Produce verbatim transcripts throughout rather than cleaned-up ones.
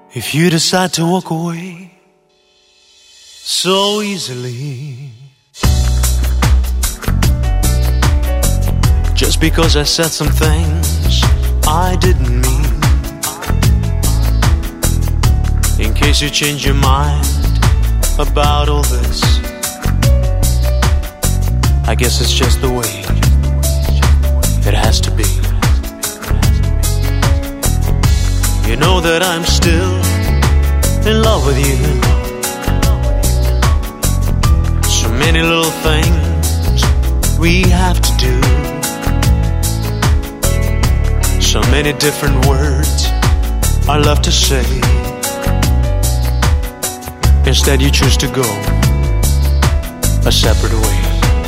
If you decide to walk away so easily, just because I said some things I didn't mean, in case you change your mind about all this, I guess it's just the way it has to be. You know that I'm still in love with you. So many little things we have to do, so many different words I love to say. Instead you choose to go a separate way.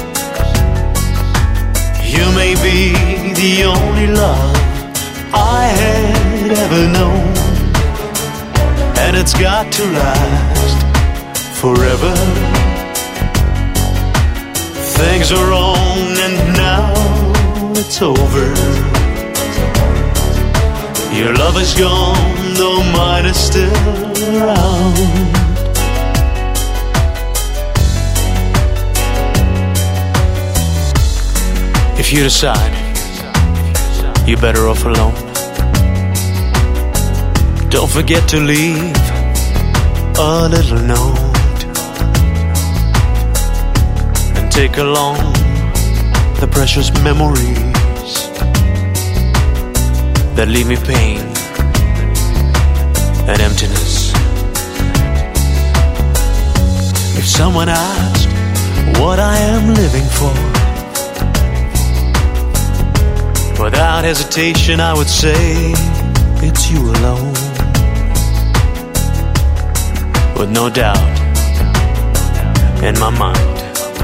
You may be the only love I had ever known, and it's got to last forever. Things are wrong and now it's over. Your love is gone, though mine is still around. If you decide you're better off alone, don't forget to leave a little note, and take along the precious memories that leave me pain and emptiness. If someone asked what I am living for, without hesitation I would say it's you alone. With no doubt in my mind,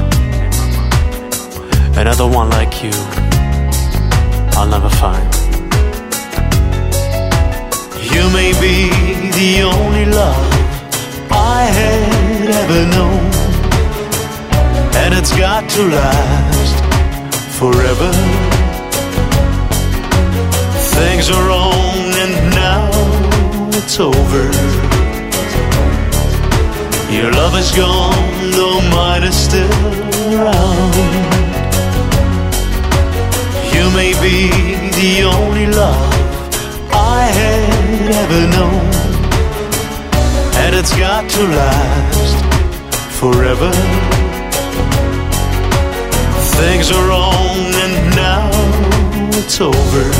another one like you I'll never find. You may be the only love I had ever known, and it's got to last forever. Things are wrong and now it's over. Your love is gone, though mine is still around. You may be the only love I had ever known, and it's got to last forever. Things are wrong and now it's over.